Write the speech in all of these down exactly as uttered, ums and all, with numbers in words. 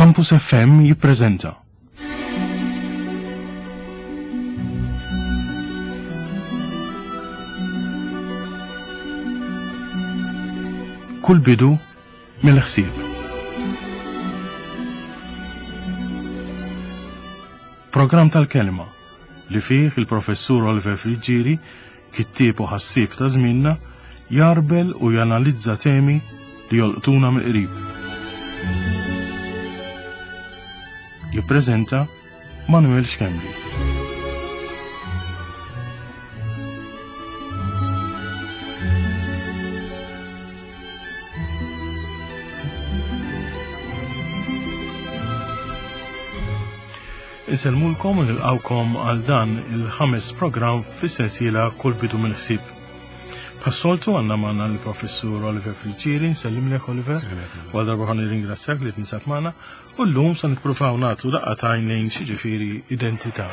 Campus F M jippreżenta. Kull bidu mill-ħsieb. Program tal-kelma li fih il-professur Oliver Friġġieri, kittieb u ħassieb ta' żmienna, jarbel u janalizza temi li jolqtuna mill-qrib. Jippreżenta Manuel Xkembri. Iselmulkom u nilqawkom għal dan il-ħames program fis-sensiela Kull bidu mill-ħsieb. Passoltu għandna magħna l-professur Oliver Friġġieri, nsellimlek Oliver, u għal darba ħan nirringrazzjak li tinsab magħna, u llum se nippruvaw nagħtu daqatajn lejn xi ġifieri identità.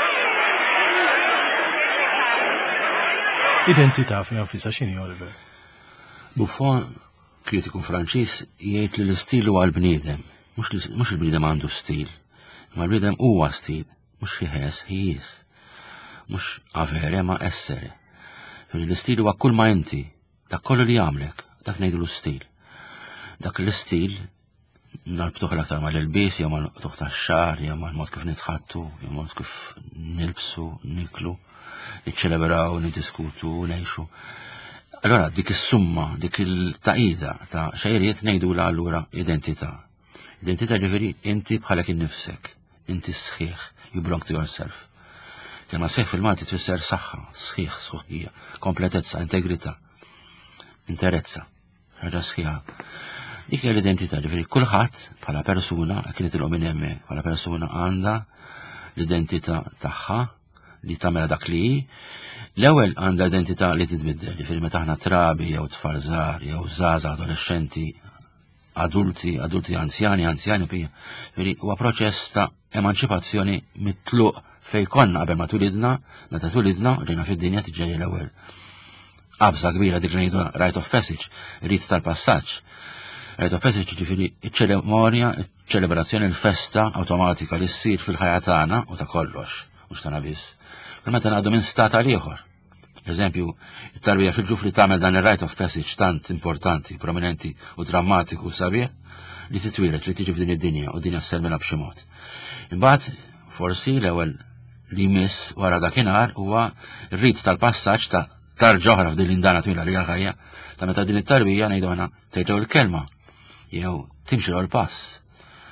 Identità fl-anfisha x'inhi Oliver? Buffon, kritiku Franċiż, jgħid li l-istil huwa l-bniedem, mhux il-bniedem għandu stil. Ma l-bniedem huwa stil, mhux ħiħes ħijis, mhux avere ma essere. L-istil huwa kull ma inti, dak kollu li jagħmlek, dak ngħidu l-istil. Dak l-istil narbtuh l-aktar mal-ilbies, jew mal-tuħ tax-xahar, jew mal-mod kif nitħattu, jew mod kif nilbsu, niklu, niċċelebraw, niddiskutu, ngħixu. Allora dik is-summa, dik il-taqida ta' xejriet ngħidula allura identità. Identità ġifieri inti bħalek innifsek, inti sħiħ, you belong to yourself. Kelma sħiħ fil-Malti tfisser saħħa, sħiħ, sħuħija, kompletezza, integrità, interezza, ħaġa sħiħa. Dik hija l-identità ġifieri kulħadd bħala persuna, kien nitilqu minn hemmhekk, bħala persuna għandha l-identità tagħha li tagħmel dak li hi. L-ewwel għandha identità li titbiddel, ġifieri meta aħna trabi jew tfal żgħar jew żgħażagħ adolescenti, adulti, adulti anzjani, anzjani pija. Veri, huwa proċess ta' emanċipazzjoni mitluq fej konna qabel ma tulidna, meta tulidna, ġejna fid-dinja tiġġejja l-ewwel. Qabża kbira dik li ngħidu rite of passage, rit tal-passaġġ. Rite of passage ġifieri iċ-ċelemonja, iċ-ċelebrazzjoni, l-festa awtomatika li ssir fil-ħajja tagħna u ta' kollox, mhux tagħna biss. Meta ngħaddu minn stat għal ieħor. Eżempju, it-tarbija fil-ġuf li tagħmel dan ir-rite of passage tant importanti, prominenti u drammatiku sabiħ li titwilet li tiġi f'din id-dinja u dinja sselmela b'xi mod. Imbagħad forsi l-ewwel li jmiss wara dakinhar huwa r-rit tal-passaġġ ta' tarġa oħra f'din l-indana twila li ħajja ta' meta din it-tarbija ngħidu aħna tgħidlu l-kelma jew timxi l pass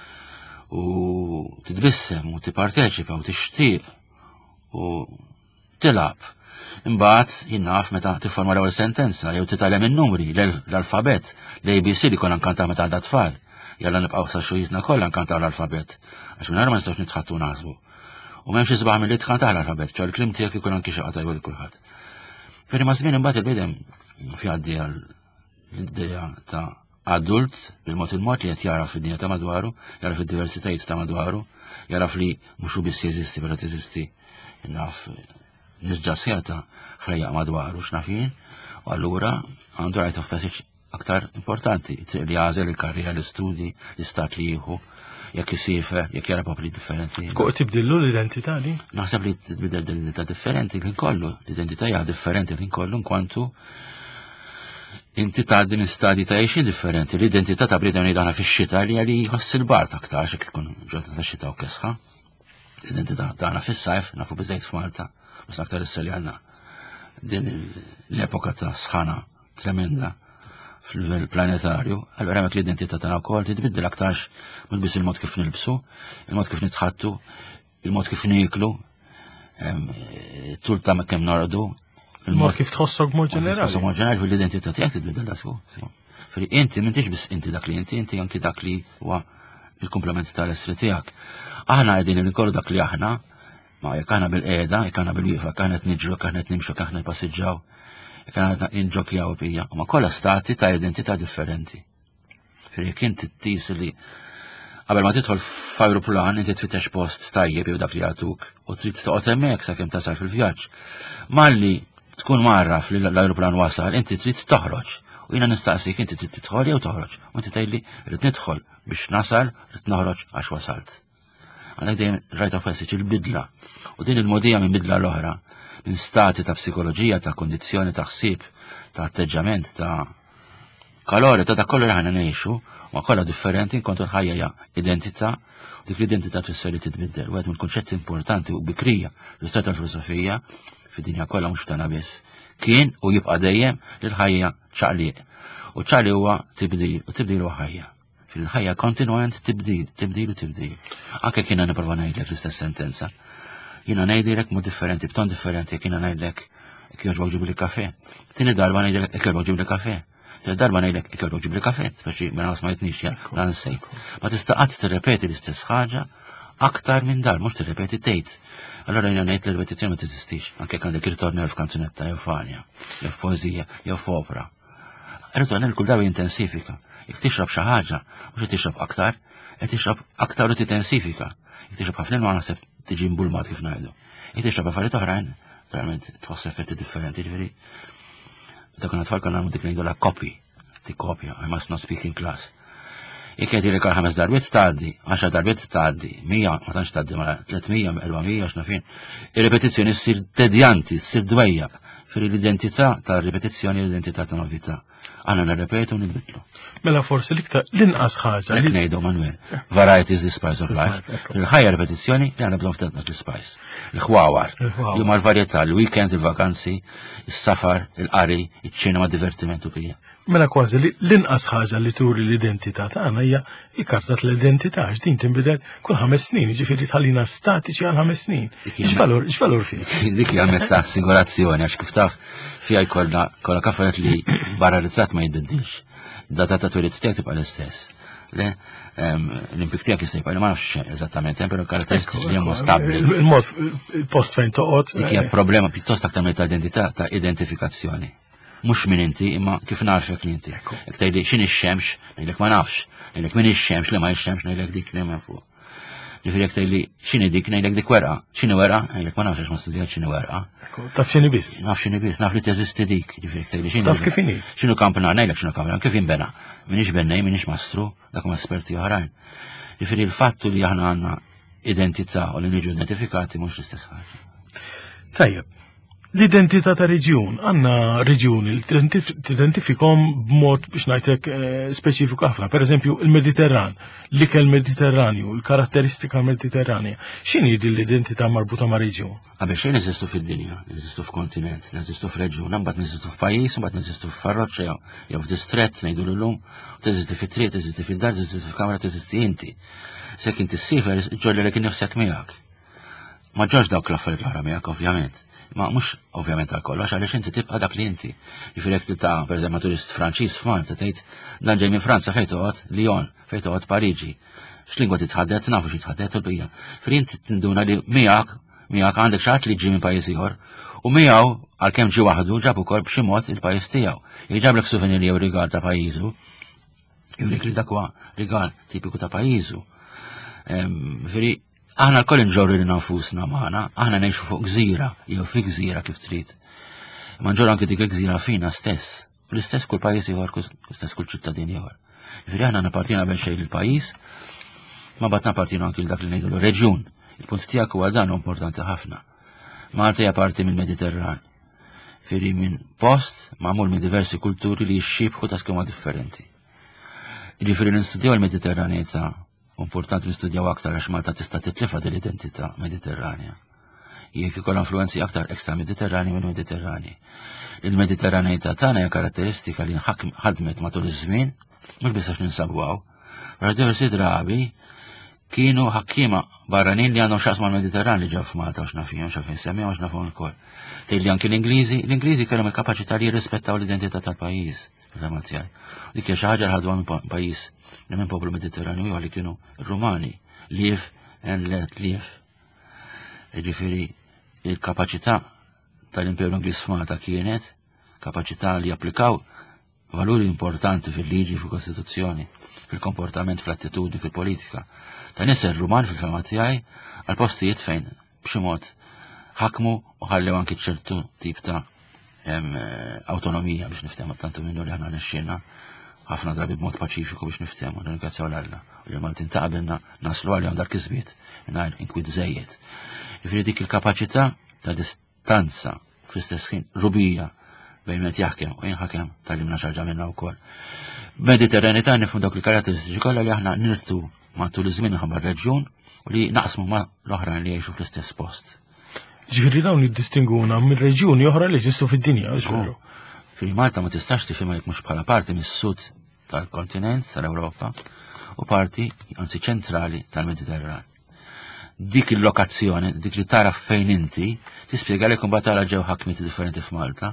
u titbissem u tipparteċipa u tixtieq u tilab. Imbagħad jinnaf meta tifforma l-ewwel sentenza jew titgħallem in-numri l-alfabet l-A B C li konna nkantaw meta għandha tfal. Jalla nibqgħu sa xujitna kollha nkantaw l-alfabet għax minn ma nistgħux nitħattu naħsbu. U m'hemmx isbaħ milli tkantaw l-alfabet, ċar il-klim tiegħek ikun anki xi qatajbu lil kulħadd. Ferri ma żmien imbagħad il-bidem fi għaddejja l-idea ta' adult bil-mod il-mod li qed jaraf fid-dinja ta' madwaru, jaraf id-diversitajiet ta' madwaru, jaraf li mhux biss jeżisti bela teżisti naf nisġa sjata ħrejja madwaru x'nafin, u allura għandu rite of passage aktar importanti, li għażel il-karriera, l-istudji, l-istat li jieħu, jekk isifer, jekk jara popli differenti. Kok tibdillu l-identità li? Naħseb li tibdel l-identità differenti kien kollu, l-identità hija differenti kien kollu nkwantu inti tgħaddi minn stadji ta' għejxin differenti. L-identità ta' bniedem ngħidu aħna fix-xita li għali jħoss il-bart aktar x'hekk tkun ġodda tax-xita u kesħa. L-identità tagħna fis-sajf nafu biżejjed f'Malta. Bas aktar isseli għanna din l-epoka ta' sħana tremenda fil-livell planetarju, allora hemmhekk l-identità tagħna wkoll titbiddel aktarx mhux biss il-mod kif nilbsu, il-mod kif nitħattu, il-mod kif nieklu, tul ta' kemm norqdu, il-mod kif tħossok mod ġenerali. Tħossok mod ġenerali fil-identità tiegħek titbiddel dasbu. Inti m'intix biss inti dak li inti, inti anki dak li huwa il-komplement tal-essri tiegħek. Aħna qegħdin inkollu dak li aħna. Ma jekk aħna bil-qiegħda, jekk aħna bil-wieqfa, jekk aħna qed niġru, jekk aħna qed nimxu, jekk aħna npassiġġaw, jekk aħna qed nġokjaw bija, huma kollha stati ta' identità differenti. Firri jekk inti tqis li qabel ma tidħol f'ajruplan inti tfittex post tajjeb jew dak li jagħtuk u trid toqgħod hemmhekk sakemm tasal fil-vjaġġ. Malli tkun marraf li l-ajruplan wasal, inti trid toħroġ U jiena nistaqsik inti trid tidħol jew toħroġ. U inti tgħidli rid nidħol biex nasal, rid noħroġ għax wasalt. Għalhekk dejjem rite of passage il-bidla. U din il-modija minn bidla l-oħra, minn stati ta' psikoloġija, ta' kondizzjoni, ta' ħsieb, ta' atteġġament, ta' kalori, ta' dak kollu li ħana ngħixu, ma kollha differenti inkontru l-ħajja hija identità, u dik l-identità tfisser li titbiddel. Wieħed mill-kunċetti importanti u bikrija l-istat tal-filosofija fid-dinja kollha mhux f'tagħna biss kien u jibqa' dejjem li l-ħajja ċaqliq. U ċaqliq huwa tibdil, u tibdil huwa ħajja. Fil-ħajja kontinwent tibdil, tibdil u tibdil. Anke kien nipprova ngħidlek l-istess sentenza. Jiena ngħidilek mod differenti, b'ton differenti, jekk jiena ngħidlek jekk jogħġbok ġibli kafè. Tieni darba ngħidlek jekk jogħġbok ġibli kafè. Tieni darba ngħidlek jekk jogħġbok ġibli kafè, speċi minn ma smajtnix ja, la nsejt. Ma tista' qatt tirrepeti l-istess ħaġa aktar minn dar, mhux tirrepeti tgħid. Allora jiena ngħid l-ripetizzjoni ma teżistix, anke jekk għandek ritornel f'kanzunetta jew f'anja, jew f'poeżija, jew f'opera. Ir-ritornel kull darba jintensifika. Jekk tixrob xi ħaġa, mhux qed tixrob aktar, qed tixrob aktar u titensifika. Jekk tixrob ħafna ma naħseb tiġi mbulmat kif ngħidu. Jekk tixrob affarijiet oħrajn, verament tħoss effetti differenti, ġifieri. Dak konna tfal konna dik ngħidu la copy, tikkopja, I must not speak in class. Jekk qed jilek ħames darbiet tgħaddi, għaxar darbiet tgħaddi, mija ma tantx tgħaddi mara tlietmija, erba'mija x'nafin. Ir-repetizzjoni ssir tedjanti, ssir dwejja. Fir l-identità tar-ripetizzjoni l-identità ta' novità. Għanna nirrepetu u nibdlu. Mela forsi l-iktar l-inqas ħaġa. Lek ngħidu Manuel, variety is the spice of life. Il-ħajja repetizzjoni li għandna bżonn ftit dak l-spice. Il-ħwawar, li huma l-varjetà, l-weekend, il-vakanzi, is-safar, il-qari, iċ-ċinema, divertiment u bija. Mela kważi l-inqas ħaġa li turi l-identità tagħna hija l-karta tal-identità x'din tinbidel kull ħames snin, jiġifieri tħallina statiċi għal ħames snin. X'valur x'valur fih? Dik hija mezz ta' assigurazzjoni għax kif taf fiha jkollna kollha kaffariet li barra ritratt ma jitbiddilx. Id-data ta' twelid tiegħek tibqa' l-istess. Le, l-impik tiegħek jista' jibqa' ma nafx eżattament hemm però karatteristiċi li huma stabbli. Il-mod il-post fejn toqgħod. Dik hija problema pjuttost aktar ta' identità ta' identifikazzjoni. Mux minn inti, imma kif narfek li inti. Jek tajli xin ix-xemx, ngħidlek ma nafx, ngħidlek min ix-xemx li ma ix-xemx, ngħidlek dik li ma fuq. Ġifieri jek tajli x'inhi dik, ngħidlek dik werqa, x'inhi werqa, ngħidlek ma nafx għax ma studjat x'inhi werqa. Taf x'inhi biss. Naf x'inhi biss, naf li teżisti dik, ġifieri jek tajli x'inhi. Taf kif inhi. X'inhu kampnar, ngħidlek x'inhu kampnar, kif jinbena. Minix bennej, minix mastru, dak huma esperti oħrajn. Ġifieri l-fattu li aħna għandna identità u li niġu identifikati mhux l-istess ħaġa. Tajjeb. L-identità ta' reġjun, għanna reġjuni li t-identifikom b'mod biex ngħidlek speċifiku ħafna, per eżempju il-Mediterran, l-ikel Mediterranju, l-karatteristika mediterranja. X'inhi din l-identità marbuta ma' reġjun? Għabiex xejn eżistu fid-dinja, eżistu f'kontinent, eżistu f'reġjun, mbagħad neżistu f'pajjiż, mbagħad neżistu f'farroċċa jew f'distrett ngħidu llum, teżisti fit-triq, teżisti fid-dar, teżisti f'kamra, teżisti inti. Sekk inti ssifer ġollilek innifsek miegħek. Ma ġorx dawk l-affarijiet l-oħra miegħek ovvjament. Ma mhux ovvjament għal kollox għaliex inti tibqa' dak li inti. Jifieri jekk ta' pereżempju turist Franċiż f'Malta tgħid dan ġej minn Franza fejn toqgħod Lyon, fejn toqgħod Pariġi. X'lingwa titħaddet nafu xi tħaddet u l-bija. Fri inti tinduna li miegħek miegħek għandek xi ħadd li ġie minn pajjiż ieħor u miegħu għalkemm ġie waħdu ġab ukoll b'xi mod il-pajjiż tiegħu. Jġablek souvenir jew rigal ta' pajjiżu. Jurek li dak huwa rigal tipiku ta' pajjiżu. Veri aħna l-koll nġorru li nafusna maħna, aħna nejxu fuq gżira, jew fi gżira kif trid. Ma nġorru anke dik il-gżira fina stess. U l-istess kull pajjiż ieħor, l-istess kull ċittadin ieħor. Jifieri aħna nappartina bel xejn il-pajjiż, ma bad nappartina anke dak li ngħidu l-reġjun. Il-punt tiegħek huwa dan importanti ħafna. Malta hija parti mill-Mediterran. Fieri minn post magħmul minn diversi kulturi li jxxibħu ta' skema differenti. Jifieri nistudjaw il-Mediterranità importanti nistudjaw aktar għax Malta tista' titlifa din l-identità mediterranja. Jekk ikollha influenzi aktar ekstra mediterrani minn mediterrani. Il-Mediterranità tagħna hija karatteristika li ħadmet matul iż-żmien, mhux biss għax ninsabuhaw, wara diversi drabi kienu ħakkiema barranin li għandhom x'aqsma mal-Mediterran li ġew f'Malta għax nafihom x'għalfejn semmihom għax nafhom il-koll. Tgħidli anke l-Ingliżi, l-Ingliżi kellhom il-kapaċità li jirrispettaw l-identità tal-pajjiż. Dik hija xi ħaġa li ħadwa minn pajjiż li minn poplu Mediterranju għalli kienu Rumani, live and let live. Ġifieri il-kapaċità tal-Imperu Ingliż f'Malta kienet kapaċità li japplikaw valuri importanti fil-liġi, fil-Kostituzzjoni, fil-komportament, fil-attitudni, fil-politika. Ta' nies Ruman fil-fema tiegħi għal postijiet fejn b'xi mod ħakmu u ħallew anke ċertu tip ta' autonomija biex niftehmu tantu minnu li ħana nixxina ħafna drabi b'mod paċifiku biex niftehmu, ringrazzjaw l-Alla. U li Maltin taqbilna naslu għalihom dar kisbiet, mingħajr inkwit żejjed. Jifieri dik il-kapaċità ta' distanza fl-istess ħin rubija bejn wieħed jaħkem u jinħakem tallimna xarġa minnha wkoll. Mediterranità nifhmu dawk il-karatteristiċi kollha li aħna nirtu matul iż-żmien ħabbar reġjun u li naqsmu ma' l-oħrajn li jgħixu fl-istess post. Ġifieri dawn jiddistinguna minn reġjuni oħra li jeżistu fid-dinja, ġifieri. Fi Malta ma tistax tifhimha jekk mhux bħala parti mis-sud tal-kontinent tal-Ewropa u parti anzi ċentrali tal-Mediterran. Dik il-lokazzjoni, dik li tara fejn inti, tispjega li kumbat tara ġew ħakmiet differenti f'Malta.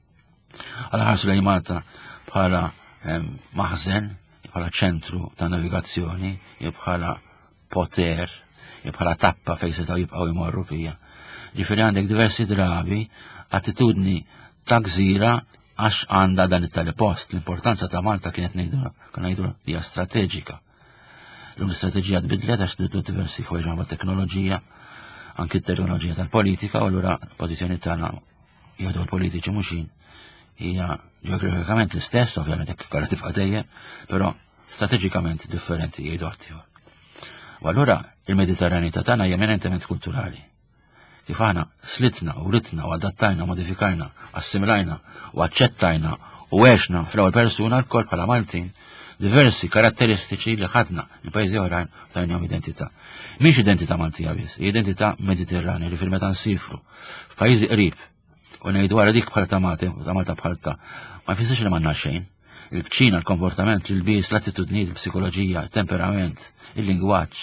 Għala ħarsu lejn Malta bħala maħżen, bħala ċentru ta' navigazzjoni, bħala poter, bħala tappa fejn setgħu jibqgħu jmorru fija. Ġifieri għandek diversi drabi attitudni ta' gżira għax għandha dan it-telepost. L-importanza ta' Malta kienet ngħidu kan ngħidu hija strateġika. L-istrateġija tbidlet għax tibdlu diversi ħwejġa ma' teknoloġija, anki t-teknoloġija tal-politika, u allura l-pożizzjoni tagħna jgħidu l-politiċi mhux hija ġeografikament l-istess, ovvjament hekk kollha tibqa' dejjem, però strateġikament differenti jgħidu ħaddieħor. U allura il-Mediterranità tagħna hija eminentement kulturali. Kif aħna slitna u ritna u adattajna, modifikajna, assimilajna u aċċettajna u għexna fl-ewwel persuna l-kol bħala Maltin diversi karatteristiċi li ħadna il-pajjiżi oħrajn tajnihom identità. Mhix identità Maltija biss, hija identità Mediterranja li fil-meta nsifru f'pajjiżi qrib u ngħidu wara dik bħal ta' Malta bħal ta' ma jfissirx li m'għandna xejn. Il-kċina, l-komportament, il-bies, l-attitudnijiet, il-psikologija, il-temperament, il-lingwaġġ.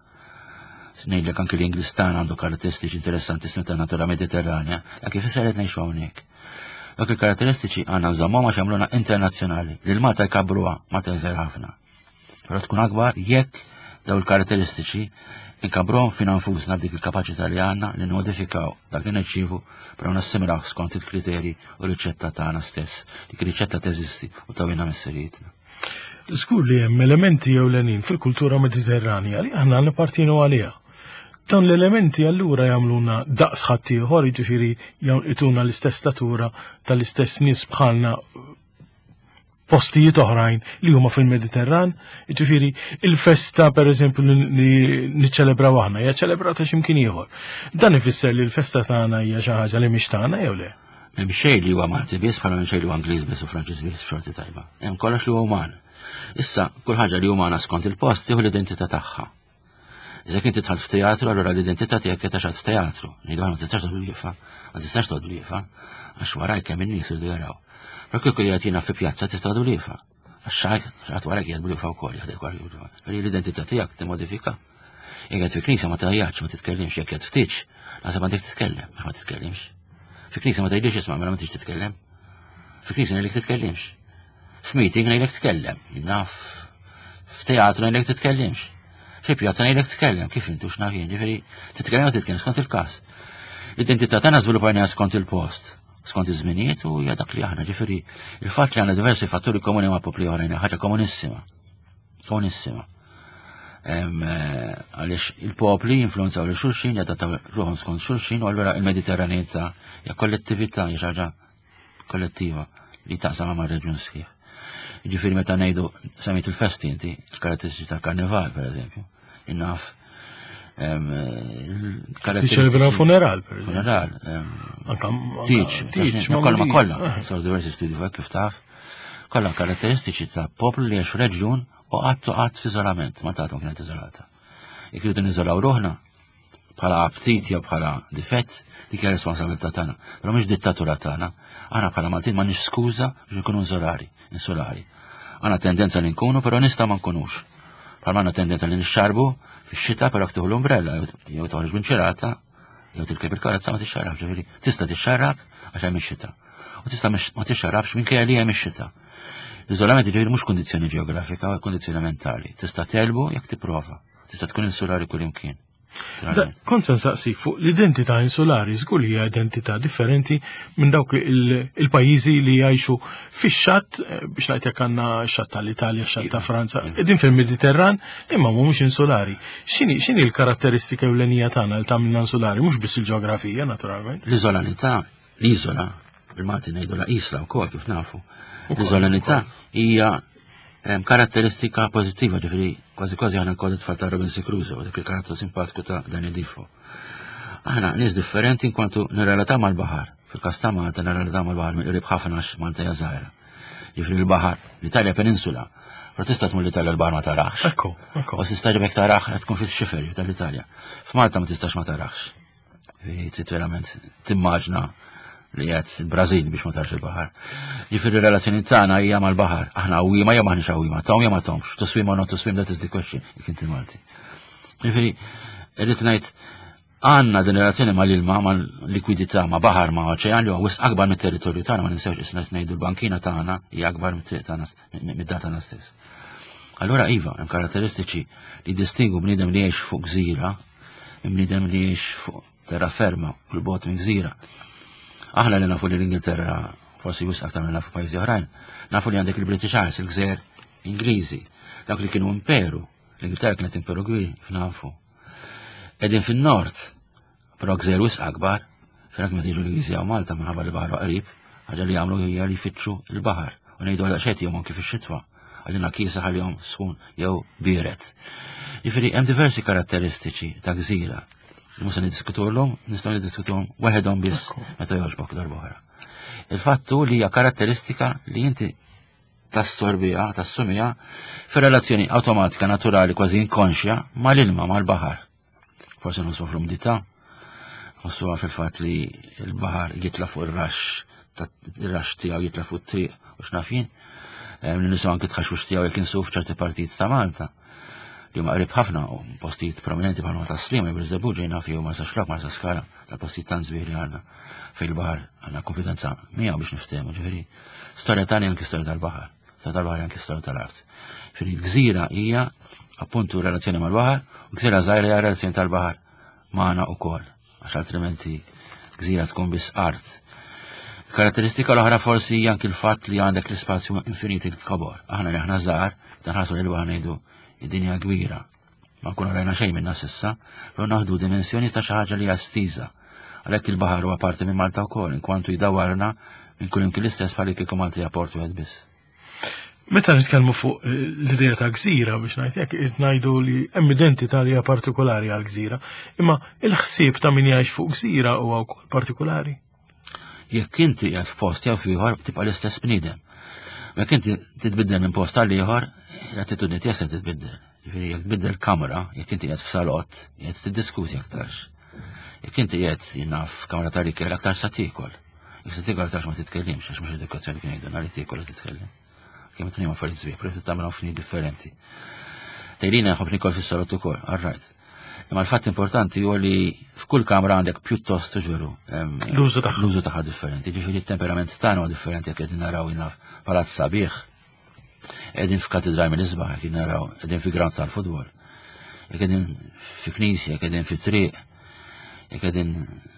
Ngħidlek anke l-Ingliż tagħna għandu karatteristiċi interessantissimi ta' natura Mediterranja, la kif isser qed ngħixu hawnhekk. Dak il-karatteristiċi għandna nżammhom għax jagħmluna internazzjonali, li l-Malta jkabruha Malta jżgħar ħafna. Però tkun akbar jekk daw il-karatteristiċi nkabruhom fin anfusna b'dik il-kapaċità li għandna li nimodifikaw dak li neċċievu però nassimilaw skont il-kriterji u r-riċetta tagħna stess. Dik ir-riċetta teżisti u tawilna misserietna. Żgur li hemm elementi ewlenin fil-kultura Mediterranja li aħna nippartinu għaliha. Dawn l-elementi allura jagħmluna daqs ħaddieħor, jiġifieri jagħtuna l-istess statura tal-istess nies bħalna postijiet oħrajn li huma fil-Mediterran, jiġifieri il-festa pereżempju li niċċelebraw aħna hija ċelebrata x'imkien ieħor. Dan ifisser li l-festa tagħna hija xi ħaġa li mhix tagħna jew le? Hemm xejn li huwa Malti biss bħala hemm xejn li huwa Ingliż biss u Franċiż biss f'xorti tajba. Hemm kollox li huwa uman. Issa kull ħaġa li umana skont il-post tieħu l-identità tagħha. Iżda kien titħal f'teatru, allura l-identità tiegħek qed taxħad f'teatru. Ngħidu ma tistax tgħodu liefa, ma tistax tgħodu liefa, għax warajk hemm in-nies irdu jaraw. Però kieku jagħtina fi pjazza tista' tgħodu liefa. Għax xaħat warajk jgħidu liefa wkoll jaħdek wara liefa. L-identità tiegħek timmodifika. Jekk qed fi knisja ma tajjaġġ ma titkellimx, jekk qed ftiġ, naħseb għandek titkellem biex ma titkellimx. Fi knisja ma tgħidlix isma' mela ma tiġ titkellem. Fi knisja ngħidlek titkellimx. F'meeting ngħidlek titkellem. Naf f'teatru ngħidlek titkellimx. Fi pjazza ngħidlek titkellem, kif intu x'naf jien, ġifieri titkellem u titkellem skont il-każ. L-identità tagħna żviluppajniha skont il-post, skont iż-żminijiet u hija dak li aħna, ġifieri il-fatt li għandna diversi fatturi komuni ma' popli oħrajn ħaġa komunissima. Komunissima. Għaliex il-popli influenzaw lil xulxin, jadattaw ruħhom skont xulxin u allura il-Mediterranità hija kollettività, hija xi ħaġa kollettiva li taqsam ma' reġjun sħiħ. Ġifiri meta ngħidu semmejt il-festi inti, il-karatteristiċi tal-karnival, per eżempju, innaf. Ċelebra funeral, per eżempju. Funeral. Tiġ, ma kollha ma kollha, sar diversi studi fuq kif taf. Kollha karatteristiċi ta' poplu li għax f'reġjun u għattu għatt f'iżolament, ma tagħhom kienet iżolata. Jekk irridu niżolaw ruħna bħala aptit jew bħala difett, dik hija responsabilità tagħna, però mhix dittatura tagħna. Aħna bħala Maltin ma nix skuża biex nkunu insolari, insolari. Għandna tendenza li nkunu, però nista' ma nkunux. Bħalma għandna tendenza li nixxarbu fix-xita però tieħu l-umbrella jew toħroġ b'inċirata jew tilkeb il-karozza ma tixxarrab, ġifieri tista' tixxarrab għax hemm ix-xita. U tista' ma tixxarrabx minkejja li hemm ix-xita. L-iżolament ġifieri mhux kundizzjoni ġeografika, u kundizzjoni mentali. Tista' telbu jekk tipprova. Tista' tkun insulari kull imkien. Kont se nsaqsik fuq l-identità insulari żgur hija identità differenti minn dawk il-pajjiżi li jgħixu fix-xatt biex ngħid jekk għandna x-xatt tal-Italja, x-xatt ta' Franza, qegħdin fil-Mediterran imma mhumiex insulari. X'inhi l-karatteristika ewlenija tagħna li tagħmilna insulari, mhux biss il-ġeografija naturalment. L-iżolanità, l-iżola bil-Malti ngħidu la isla wkoll kif nafu. L-iżolanità hija karatteristika pożittiva, ġifieri kważi kważi aħna l-kod tfal ta' Robinson Crusoe, dik il-karattru simpatiku ta' Danny Defoe. Aħna nies differenti nkwantu nirrelataw mal-baħar. Fil-każ ta' Malta nirrelataw mal-baħar mill-qrib ħafna għax Malta hija żgħira. Ġifieri l-baħar, l-Italja peninsula, però tista' tmur l-Italja l-baħar ma taraħx. Ekku, ekku. U tistaġbek taraħ qed tkun fil-xifer tal-Italja. F'Malta ma tistax ma taraħx. Trid verament timmaġna li qed il-Brażil biex ma tarx il-baħar. Ġifieri r-relazzjoni tagħna hija mal-baħar. Aħna qawwiema jew maħniex qawwiema, tahom jew ma tahomx. To swim or not to swim, that is the question, jekk inti Malti. Ġifieri irrid ngħid għandna din relazzjoni mal-ilma, mal-likwidità, ma' baħar, ma' oċean li huwa wisq akbar mit-territorju tagħna, ma ninsewx isna ngħidu l-bankina tagħna hija akbar mid-dar tagħna stess. Allura iva, hemm karatteristiċi li distingu bniedem li jgħix fuq gżira, bniedem li jgħix fuq terra ferma u l-bot minn gżira. Aħna li nafu li l-Ingilterra forsi wisq aktar minn nafu pajjiżi oħrajn, nafu li għandek il-British Isles, il-Gżejjer Ingliżi, dawk li kienu imperu, l-Ingilterra kienet imperu kbir, f'nafu. Edin fin-nord, però gżejjer wisq akbar, fejn ma tiġu l-Ingliżi għaw Malta minħabba li baħar qrib, ħaġa li jagħmlu hija li jfittxu l-baħar u ngħidu għal xejn jew anke fix-xitwa, għalina kiesa ħalihom sħun jew bieret. Jifieri hemm diversi karatteristiċi ta' gżira. Mhux se niddiskutuhom, nistgħu niddiskutuhom waħedhom biss meta jogħġbok darba oħra. Il-fattu li hija karatteristika li inti tassorbija, tassumija fir-relazzjoni awtomatika naturali kważi inkonxja mal-ilma mal-baħar. Forse non sofru mdita, nħossuha fil-fatt li l-baħar jitla fuq ir-rax, ir-rax tiegħu jitla fuq it-triq u x'nafin. Nisimgħu anke tħaxxux tiegħu jekk insuf ċerti partijiet ta' Malta li huma qrib ħafna u postijiet prominenti bħal ta' Slima, Birżebbu ġejna fih u Marsa Xlok, Marsa Skala, tal-postijiet tant żbieħ li għandna fil-baħar għandna konfidenza miegħu biex niftehmu, ġifieri. Storja tagħna anke storja tal-baħar, storja tal-baħar anke storja tal-art. Ġifieri l-gżira hija appuntu relazzjoni mal-baħar u gżira żgħira hija relazzjoni tal-baħar magħna wkoll, għax altrimenti gżira tkun biss art. Karatteristika l-oħra forsi hija anke l-fatt li għandek l-ispazju infiniti l-kobor. Aħna li aħna żgħar, tanħassu li l-baħar ngħidu id-dinja kbira. Ma nkunu rajna xejn minna s'issa, però naħdu dimensjoni ta' xi ħaġa li hija stiża. Għalhekk il-baħar huwa parti minn Malta wkoll, inkwantu jdawwarna minn kull imkien l-istess bħal kieku Malta hija port wieħed biss. Meta nitkellmu fuq l-idea ta' gżira biex ngħid hekk ngħidu li hemm identità li hija partikolari għal gżira, imma il-ħsieb ta' min jgħix fuq gżira huwa wkoll partikolari. Jekk inti qiegħed f'post jew f'ieħor tibqa' l-istess bniedem. Jekk inti titbiddel minn post għal ieħor, l-attitudni tiegħek se titbiddel. Jiġifieri jekk tbiddel kamra, jekk inti qiegħed f'salott, qiegħed tiddiskuti aktarx. Jekk inti qiegħed jinaf f'kamra ta' rikel aktar sa tiekol. Jekk se tiekol aktarx ma titkellimx għax mhux edukazzjoni kien jgħidu nhar tiekol titkellem. Kemm it-tnejn affarijiet żbieħ, però tagħmel fini differenti. Tejlina jħobb nikol fis-salott ukoll, all right. Imma l-fatt importanti huwa li f'kull kamra għandek pjuttost ġveru l-użu tagħha. L-użu tagħha differenti. Ġifieri t-temperament tagħna huwa differenti jekk qegħdin naraw jinaf palazz sabiħ, qegħdin f'katedrali mill-isbaħ, jekk naraw qegħdin fi grant tal-futbol. Jekk qegħdin fi knisja, jekk qegħdin fi triq, jekk qegħdin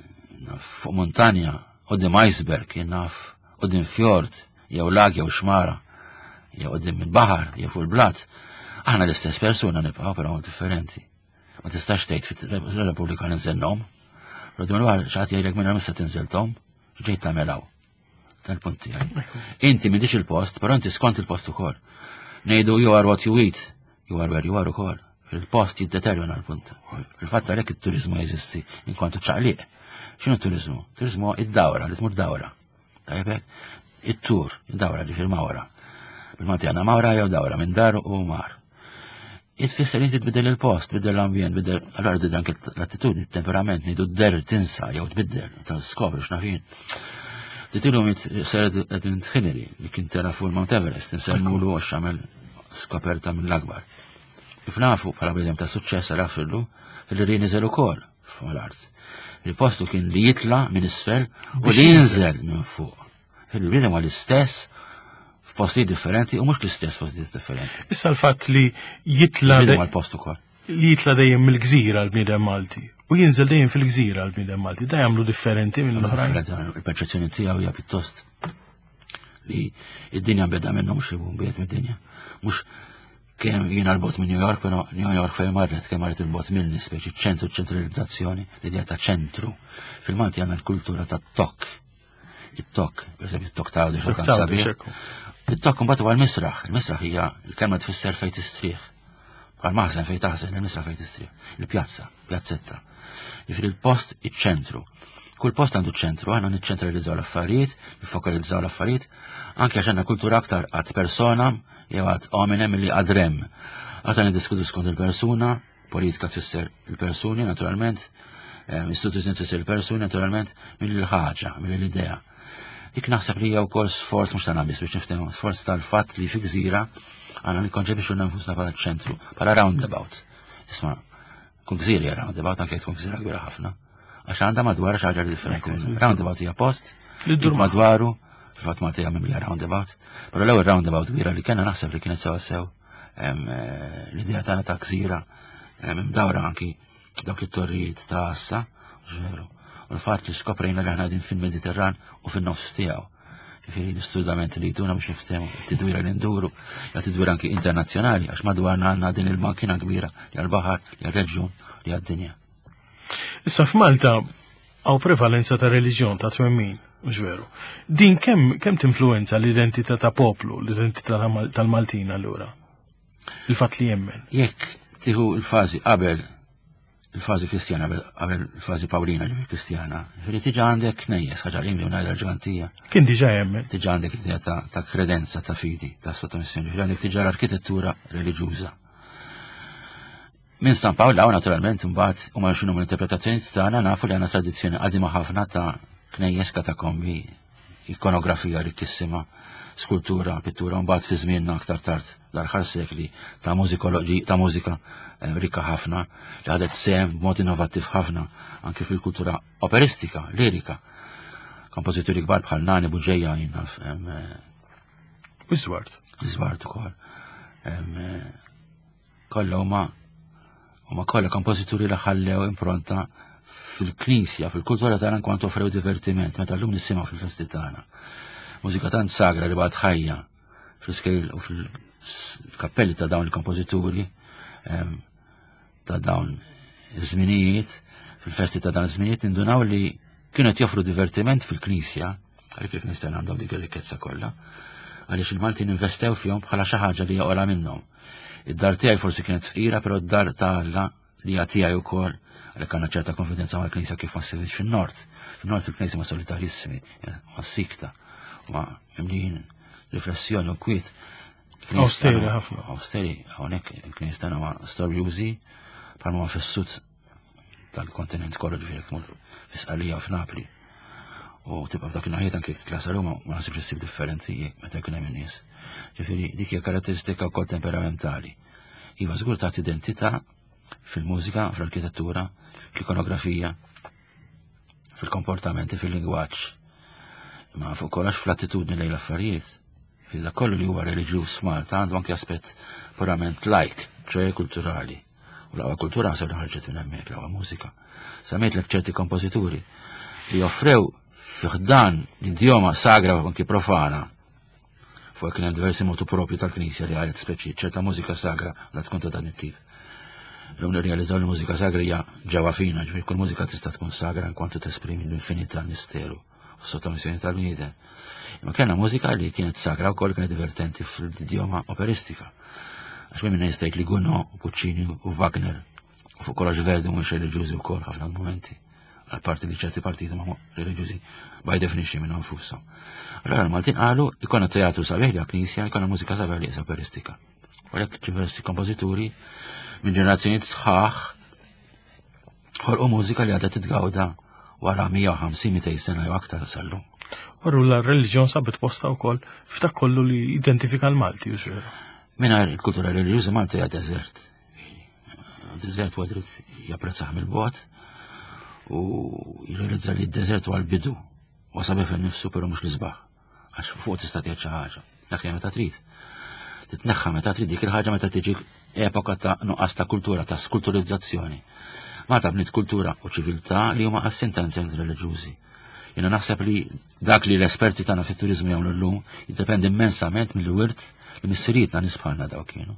fuq montanja, qudiem iceberg, jinaf qudiem fjord, jew lag jew xmara, jew qudiem il-baħar, jew fuq il-blat. Aħna l-istess persuna nibqgħu però differenti. Ma tistax tgħid fit-Repubblika ninżelhom. Roddu l-għal xaħat jgħidlek minn mista tinżelthom, ġejt tagħmel hawn. Tal-punt tiegħi. Inti m'intix il-post, però inti skont il-post ukoll. Ngħidu you are what you eat, you are where you are ukoll. Fil-post jiddeterjona l-punt. Fil-fatt għalhekk it-turiżmu jeżisti inkwantu ċaqliq. X'inhu t-turiżmu? Turiżmu id-dawra, li tmur dawra. Tajjeb hekk? It-tur, id-dawra ġifier mawra. Bil-Malti għandna mawra jew dawra minn dar u mar. Jitfisser inti tbiddel il-post, tbiddel l-ambjent, tbiddel allura tbiddel anke l-attitudni, il-temperament, ngħidu d-der tinsa jew tbiddel, skopri x'nafin. Titilhom seret qed intħineri li kien tera fuq Mount Everest, insemmulu għax għamel skoperta mill-akbar. Kif nafu bħala bniedem ta' suċċess rafillu fil-li niżel ukoll fl-art. Il-postu kien li jitla minn isfel u li jinżel minn fuq. Il-bniedem għal istess f'postijiet differenti u mhux l-istess postijiet differenti. Issa l-fatt li jitla mal-post ukoll. Li jitla dejjem mill-gżira l-bniedem Malti u jinżel dejjem fil-gżira l-bniedem Malti, da jagħmlu differenti minn l-oħrajn. Il-perċezzjoni tiegħu hija pjuttost li id-dinja beda minnhom xi biet mid-dinja. Mhux kemm jiena l-bot minn New York, però New York fejn marret kemm marret il-bot minni speċi ċentru ċentralizzazzjoni, l-idea ta' ċentru. Fil-Malti għandna l-kultura ta' tok. it-tok, per eżempju it-tok ta' għawdex ta' kan sabiħ. Il-tok mbagħad huwa l-misraħ, il-misraħ hija l-kelma tfisser fejn tistrieħ. Bħal maħżen fejn taħżen, il-misraħ fejn tistrieħ. Il-pjazza, pjazzetta. Jiġifieri il-post iċ-ċentru. Kull post għandu ċentru, għandna niċċentralizzaw l-affarijiet, nifokalizzaw l-affarijiet, anke għax għandna kultura aktar għad persona jew għad hominem li għad rem. Għadha niddiskutu skont il-persuna, politika tfisser il-persuni naturalment, istituzzjoni tfisser il-persuni naturalment, mill-ħaġa, mill-idea. Dik naħseb li hija wkoll sforz mhux tagħna biss biex niftehmu, sforz tal-fatt li fi gżira għandna nikkonċepixxu nfusna bħala ċentru, bħala roundabout. Isma' kun gżira hija roundabout anke tkun gżira kbira ħafna. Għax għandha madwar xaġa differenti minn roundabout hija post, li dur madwaru, fil-fatt ma tija minn roundabout. Però l-ewwel roundabout kbira li kellna naħseb li kienet sewa sew l-idea tagħna ta' gżira mdawra anki dawk it-torrijiet ta' assa, ġveru. U l-fatt li skoprejna li aħna din fil-Mediterran u fin-nofs tiegħu. Ġifieri l-istudament li jtuna biex niftehmu tidwira li nduru, ja tidwira anki internazzjonali għax madwarna għandna din il-mankina kbira li għall-baħar, li għal-reġjun, li għad-dinja. Issa f'Malta għaw prevalenza ta' reliġjon ta' twemmin, mhux veru. Din kemm kemm tinfluenza l-identità ta' poplu, l-identità tal-Maltin allura? Il-fatt li jemmen. Jekk tieħu l-fażi qabel il-fażi Kristjana qabel il-fażi Pawlina li Kristjana, ġifieri tiġa għandek knejjes ħaġa li ngħidha ġgantija. Kien diġà jemmen. Tiġa għandek idea ta' kredenza ta' fidi, ta' sottomissjoni, ġifieri għandek tiġa l-arkitettura reliġjuża. Min San Pawla naturalment imbagħad huma x'inhu l-interpretazzjoni tagħna nafu li għandna tradizzjoni qadima ħafna ta' knejjes katakombi, ikonografija rikkissima, skultura, pittura, mbagħad fi żmienna aktar tard l-aħħar sekli ta' mużikoloġi ta' mużika rikka ħafna li ħadet sehem b'mod innovattiv ħafna anke fil-kultura operistika, lirika. Kompożituri kbar bħal Nani Buġejja jinaf. Iżwart. Iżwart ukoll. Kollha huma huma kollha kompożituri li ħallew impronta fil-knisja, fil-kultura tagħna kont offrew divertiment meta llum nisimgħu fil-festi tagħna. Mużika tant sagra li bad ħajja fil-skejl u fil-kappelli ta' dawn il-kompożituri ta' dawn iż-żminijiet, fil-festi ta' dawn iż-żminijiet indunaw li kienu qed joffru divertiment fil-knisja, għalhekk il-knisja għandhom dik ir-rikkezza kollha, għaliex il-Maltin investew fihom bħala xi ħaġa li hija ola minnhom. Id-dar tiegħi forsi kienet fqira, però d-dar ta' Alla li hija tiegħi wkoll għalhekk għandna ċerta konfidenza mal-Knisja kif ma ssirx fin-Nord. Fin-Nord il-Knisja ma' solitarissimi, ma' sikta, ma' mimlijin riflessjoni u kwiet. Austeri ħafna. Austeri, hawnhekk il-Knisja tagħna ma' storjużi bħalma ma' fis-sud tal-kontinent kollu ġifieri tmur fis-Qalija u f'Napli. U tibqa' f'dak il-naħiet anke titla' Ruma ma nasibx issib differenti meta jkun hemm in-nies. Ġifieri dik hija karatteristika wkoll temperamentali. Iva żgur tagħti identità fil-mużika, fl-arkitettura, fl-ikonografija, fil-komportamenti, fil-lingwaġġ. Ma fuq kollox fl-attitudni lejn l-affarijiet. Dak kollu li huwa reliġjuż Malta għandu anke aspett purament laik, ċoe kulturali. U l-aqwa kultura se ħarġet minn hemmhekk, l-aqwa mużika. Semmejtlek ċerti kompożituri li joffrew fiħdan l-idjoma sagra u anki profana. Fuq kien hemm diversi motu propri tal-Knisja li għalet speċi ċerta mużika sagra la tkun ta' dan it-tip. L-għum realizzaw li mużika sagra hija ġewwa fina, ġifieri kull mużika tista' tkun sagra inkwantu tesprimi l-infinità l-misteru u sottomissjoni tal-bniedem. Imma kellna mużika li kienet sagra wkoll kienet divertenti fl-idjoma operistika. Għax minn jista' jgħid li Gounod, Puccini u Wagner u fuq kollox Verdi mhux reliġjużi wkoll ħafna momenti. Għal-parti li ċerti partiti ma' reliġjużi by definition minn nfushom. Allora l-Maltin qalu ikonna teatru sabiħ li għal-Knisja, ikonna mużika sabiħ li operistika. U għalhekk diversi kompożituri minn ġenerazzjonijiet sħaħ ħolqu mużika li għadha titgawda wara mija u ħamsin mitej sena jew aktar sallu. Orru l-reliġjon sabet posta wkoll f'dak kollu li identifika l-Malti, użveru. Mingħajr il-kultura reliġjuża Malta hija deżert. Deżert huwa dritt japprezzaħ mill-bogħod u jirrealizza li d-deżert huwa l-bidu. U sabiħ fil-nifsu però mhux l-isbaħ. Għax fuq tista' tgħid xi ħaġa. Dak li meta trid. Titneħħa meta trid dik il-ħaġa meta tiġi epoka ta' nuqqas ta' kultura, ta' skulturizzazzjoni. Malta bniet kultura u ċiviltà li huma assentanzi reliġjużi. Jiena naħseb li dak li l-esperti tagħna fit-turiżmu jagħmlu llum jiddependi immensament mill-wirt li missirietna nisbħalna daw kienu.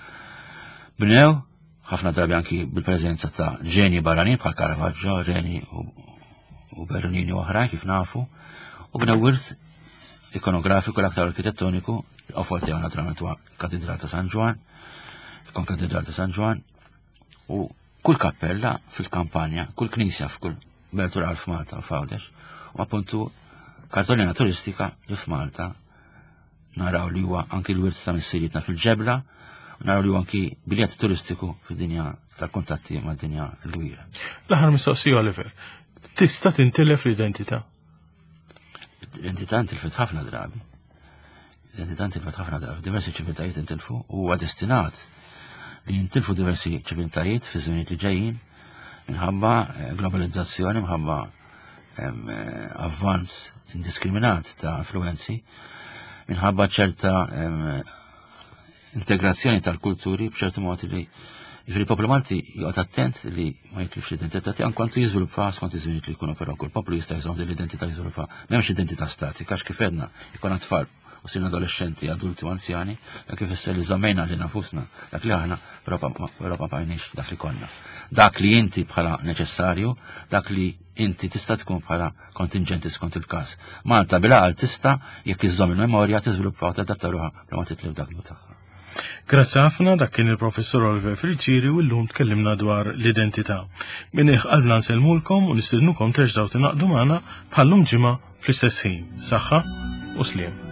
Bnew ħafna drabi anki bil-preżenza ta' ġenji barranin bħal Caravaggio, Reni u Bernini u oħrajn kif nafu, U bna wirt ikonografiku l-aktar arkitettoniku, l-qofol tiegħu naturalment huwa Katedral ta' San Ġwan, il-Konkatedral ta' San Ġwan, u kull kappella fil-kampanja, kull knisja f'kull Bertural f'Malta u f'Għawdex, u appuntu kartolina turistika li f'Malta naraw li huwa anki l-wirt ta' missierietna fil-ġebla, u naraw li huwa anki biljett turistiku fid-dinja tal-kuntatti mad-dinja l-gwira. L-aħħar mistoqsija Oliver, tista' tintilef l-identità? L-identità intilfet ħafna drabi. L-identità intilfet ħafna drabi. Diversi ċiviltajiet intilfu u huwa destinat li jintilfu diversi ċiviltajiet fi żminijiet li ġejjin minħabba globalizzazzjoni, minħabba avvanz indiskriminat ta' influenzi, minħabba ċerta integrazzjoni tal-kulturi b'ċerti modi li il-poplu Malti jgħod attent li ma jitlifx l-identità tiegħu kwantu jiżviluppa skont iż-żmien li jkunu però kull poplu jista' jżomm l-identità jiżviluppa. M'hemmx identità statika għax kif edna jkun tfal u sirna adolescenti, adulti u anzjani, dak kif isser li żammejna li nafusna dak li aħna però ma bajniex dak li konna. Dak li inti bħala neċessarju, dak li inti tista' tkun bħala kontingenti skont il-każ. Malta bil-għal tista' jekk iżżomm il-memorja tiżviluppa u tadatta ruħha bla ma titlif dak li tagħha. Grazzi ħafna, dak kien il-professor Oliver Filċieri u llum tkellimna dwar l-identità. Min qalbna nsellmulkom u nistidnukom terġgħu tinaqdu magħna bħallum ġimgħa fl-istess ħin. Saħħa u sliem.